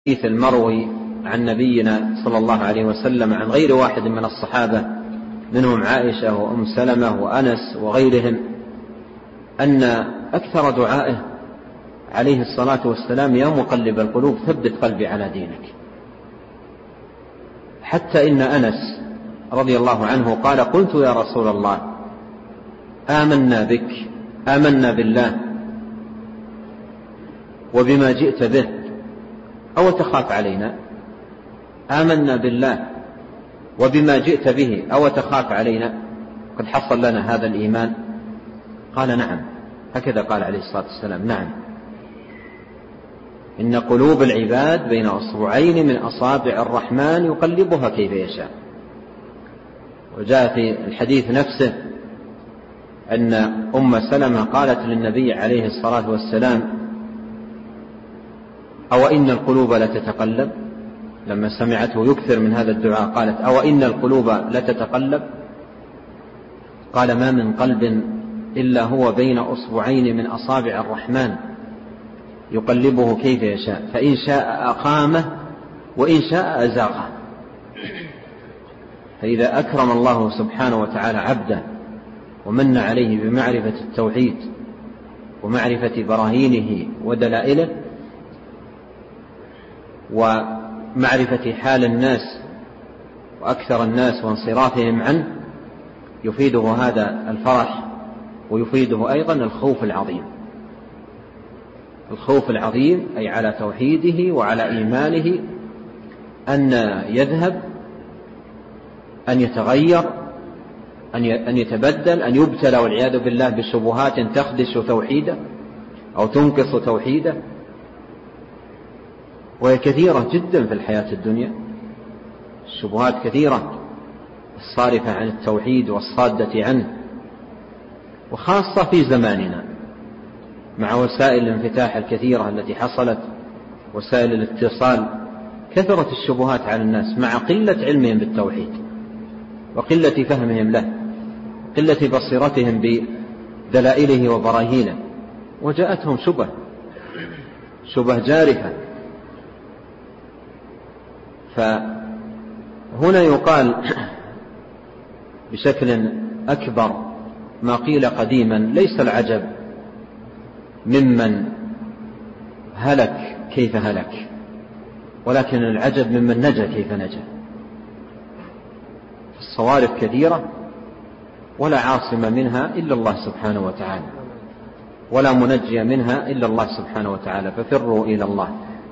الحديث المروي عن نبينا صلى الله عليه وسلم عن غير واحد من الصحابة منهم عائشة وأم سلمة وأنس وغيرهم أن أكثر دعائه عليه الصلاة والسلام: يا مقلب القلوب ثبت قلبي على دينك. حتى إن أنس رضي الله عنه قال: قلت يا رسول الله آمنا بك، آمنا بالله وبما جئت به، أو تخاف علينا؟ آمنا بالله وبما جئت به أو تخاف علينا؟ قد حصل لنا هذا الإيمان. قال: نعم. هكذا قال عليه الصلاة والسلام: نعم، إن قلوب العباد بين أصبعين من أصابع الرحمن يقلبها كيف يشاء. وجاء في الحديث نفسه أن أم سلمة قالت للنبي عليه الصلاة والسلام: أو إن القلوب لتتقلب؟ لما سمعته يكثر من هذا الدعاء قالت: أو إن القلوب لتتقلب؟ قال: ما من قلب إلا هو بين أصبعين من أصابع الرحمن يقلبه كيف يشاء، فإن شاء أقامه وإن شاء أزاغه. فإذا أكرم الله سبحانه وتعالى عبده ومن عليه بمعرفة التوحيد ومعرفة براهينه ودلائله ومعرفة حال الناس وأكثر الناس وانصرافهم عنه، يفيده هذا الفرح ويفيده أيضا الخوف العظيم. الخوف العظيم أي على توحيده وعلى إيمانه أن يذهب، أن يتغير، أن يتبدل، أن يبتلى والعياذ بالله بشبهات تخدش توحيده أو تنقص توحيده، وهي كثيرة جدا في الحياة الدنيا. الشبهات كثيرة الصارفة عن التوحيد والصادة عنه، وخاصة في زماننا مع وسائل الانفتاح الكثيرة التي حصلت، وسائل الاتصال، كثرت الشبهات على الناس مع قلة علمهم بالتوحيد وقلة فهمهم له، قلة بصيرتهم بدلائله وبراهينه، وجاءتهم شبه جارفة. فهنا يقال بشكل أكبر ما قيل قديما: ليس العجب ممن هلك كيف هلك، ولكن العجب ممن نجا كيف نجا. الصوارف كثيرة ولا عاصم منها إلا الله سبحانه وتعالى، ولا منجي منها إلا الله سبحانه وتعالى، ففروا إلى الله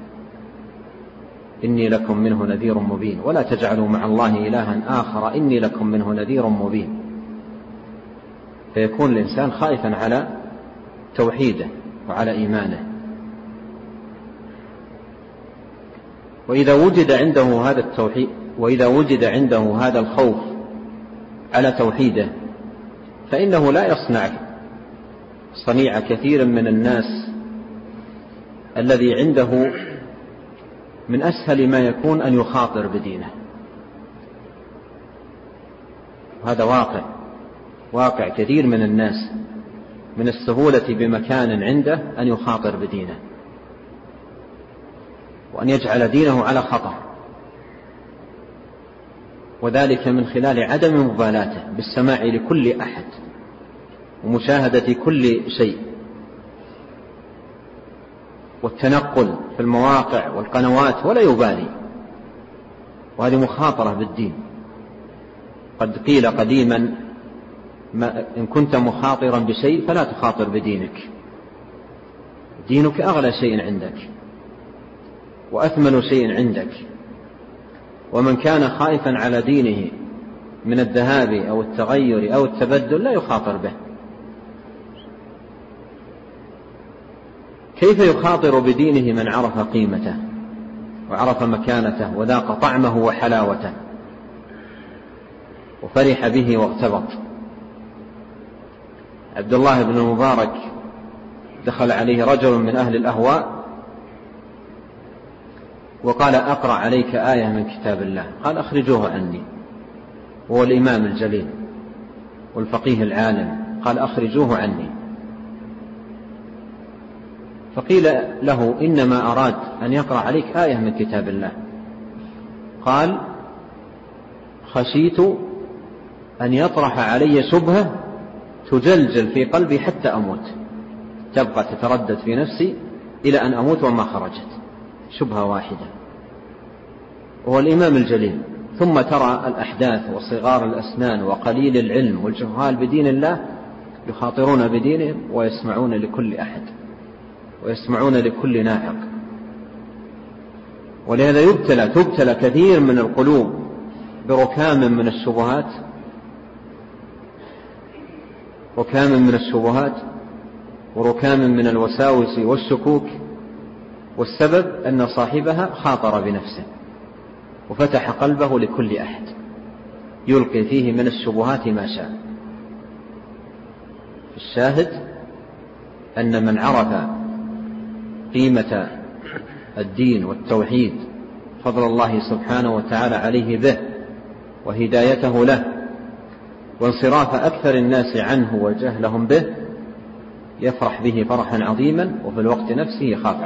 إني لكم منه نذير مبين، ولا تجعلوا مع الله إلها آخر إني لكم منه نذير مبين. فيكون الإنسان خائفا على توحيده وعلى إيمانه. وإذا وجد عنده هذا التوحيد، وإذا وجد عنده هذا الخوف على توحيده، فإنه لا يصنع صنيع كثير من الناس الذي عنده من أسهل ما يكون أن يخاطر بدينه. هذا واقع كثير من الناس من السهولة بمكان عنده أن يخاطر بدينه وأن يجعل دينه على خطر، وذلك من خلال عدم مبالاته بالسماع لكل أحد ومشاهدة كل شيء والتنقل في المواقع والقنوات ولا يبالي. وهذه مخاطرة بالدين. قد قيل قديما: إن كنت مخاطرا بشيء فلا تخاطر بدينك. دينك أغلى شيء عندك وأثمن شيء عندك، ومن كان خائفا على دينه من الذهاب أو التغير أو التبدل لا يخاطر به. كيف يخاطر بدينه من عرف قيمته وعرف مكانته وذاق طعمه وحلاوته وفرح به واغتبط؟ عبد الله بن المبارك دخل عليه رجل من أهل الأهواء وقال: أقرأ عليك آية من كتاب الله. قال: أخرجوه عني. هو الإمام الجليل والفقيه العالم. قال: أخرجوه عني. فقيل له إنما أراد أن يقرأ عليك آية من كتاب الله. قال خشيت أن يطرح علي شبهة تجلجل في قلبي حتى أموت، تبقى تتردد في نفسي إلى أن أموت وما خرجت، شبهة واحدة. هو الإمام الجليل. ثم ترى الأحداث وصغار الأسنان وقليل العلم والجهال بدين الله يخاطرون بدينهم ويسمعون لكل أحد ويسمعون لكل ناعق. ولهذا تبتلى كثير من القلوب بركام من الشبهات وركام من الوساوس والشكوك، والسبب أن صاحبها خاطر بنفسه وفتح قلبه لكل أحد يلقي فيه من الشبهات ما شاء. الشاهد أن من عرف قيمة الدين والتوحيد، فضل الله سبحانه وتعالى عليه به وهدايته له وانصراف أكثر الناس عنه وجهلهم به، يفرح به فرحا عظيما، وفي الوقت نفسه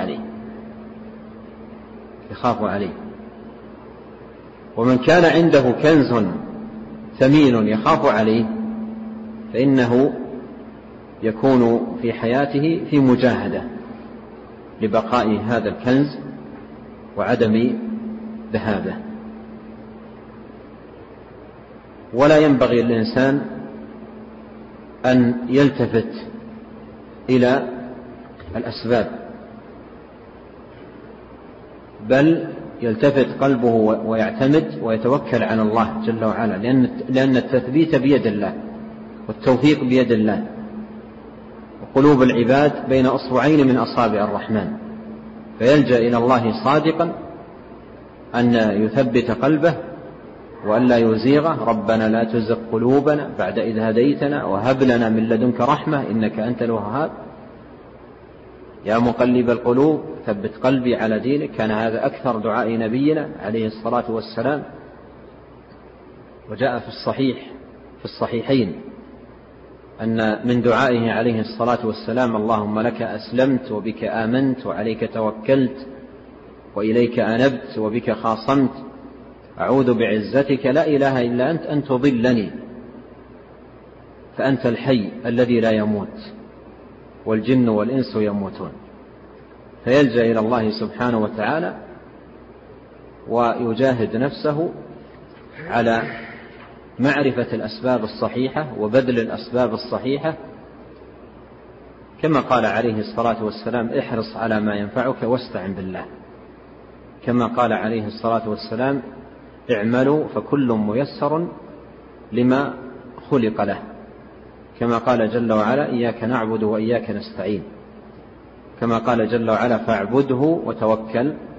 يخاف عليه. ومن كان عنده كنز ثمين يخاف عليه فإنه يكون في حياته في مجاهدة لبقاء هذا الكنز وعدم ذهابه. ولا ينبغي للإنسان أن يلتفت إلى الأسباب، بل يلتفت قلبه ويعتمد ويتوكل على الله جل وعلا، لأن التثبيت بيد الله والتوفيق بيد الله، وقلوب العباد بين أصبعين من أصابع الرحمن، فيلجأ إلى الله صادقا أن يثبت قلبه وأن لا يزيغه. ربنا لا تزغ قلوبنا بعد إذ هديتنا وهب لنا من لدنك رحمة إنك أنت الوهاب. يا مقلب القلوب ثبت قلبي على دينك. كان هذا أكثر دعاء نبينا عليه الصلاة والسلام، وجاء في الصحيحين أن من دعائه عليه الصلاة والسلام اللهم لك أسلمت وبك آمنت وعليك توكلت وإليك أنبت وبك خاصمت، أعوذ بعزتك لا إله إلا أنت أن تضلني فأنت الحي الذي لا يموت والجن والإنس يموتون. فيلجأ إلى الله سبحانه وتعالى ويجاهد نفسه على معرفة الأسباب الصحيحة وبذل الأسباب الصحيحة، كما قال عليه الصلاة والسلام احرص على ما ينفعك واستعن بالله، كما قال عليه الصلاة والسلام اعملوا فكل ميسر لما خلق له، كما قال جل وعلا إياك نعبد وإياك نستعين، كما قال جل وعلا فاعبده وتوكل